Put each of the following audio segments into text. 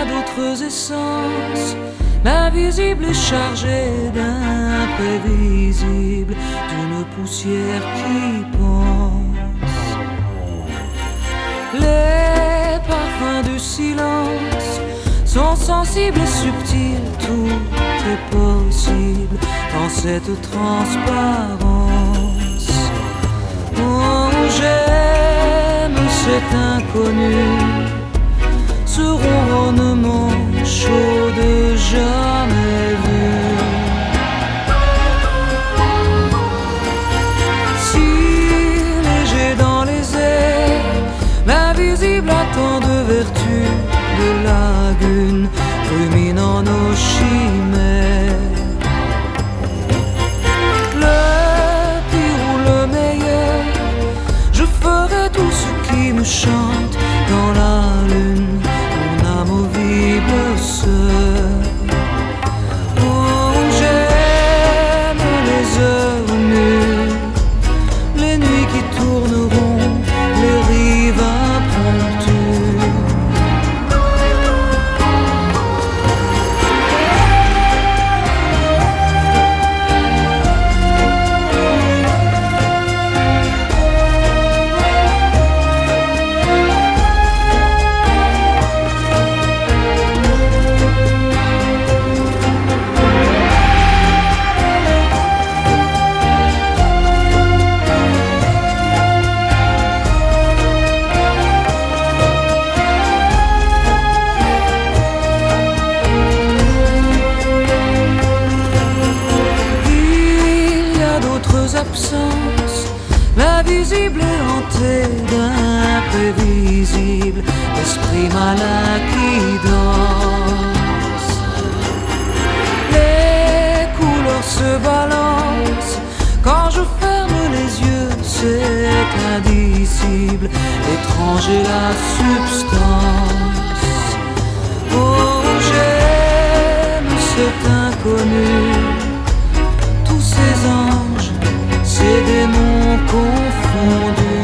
d'autres essences. L'invisible est chargé d'imprévisible, d'une poussière qui pense. Les parfums du silence sont sensibles et subtils, tout est possible dans cette transparence. Oh, j'aime cet inconnu, ce ronronnement chaud de jamais vu. Si léger dans les airs, l'invisible a tant de vertus, de lagunes ruminant nos chimères. Le pire ou le meilleur, je ferai tout ce qui me chante dans la lune, inamovible sœur. Oh, j'aime les heures nues, les nuits qui tourneront, les rives impromptues. L'invisible est hanté d'imprévisible, l'esprit malin qui danse. Les couleurs se balancent, quand je ferme les yeux, c'est indicible, étrange est la substance. Oh, j'aime cet inconnu, tous ces anges, ces démons confondus.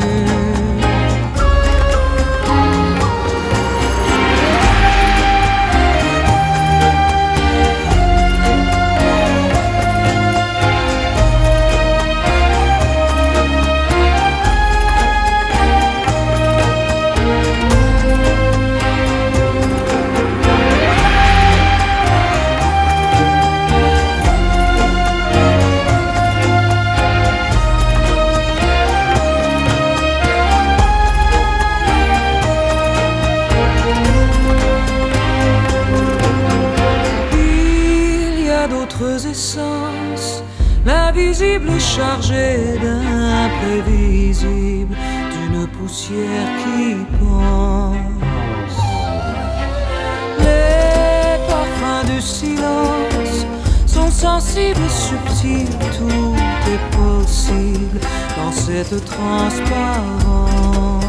D'autres essences, l'invisible est chargé d'imprévisible, d'une poussière qui pense. Les parfums du silence sont sensibles et subtils, tout est possible dans cette transparence.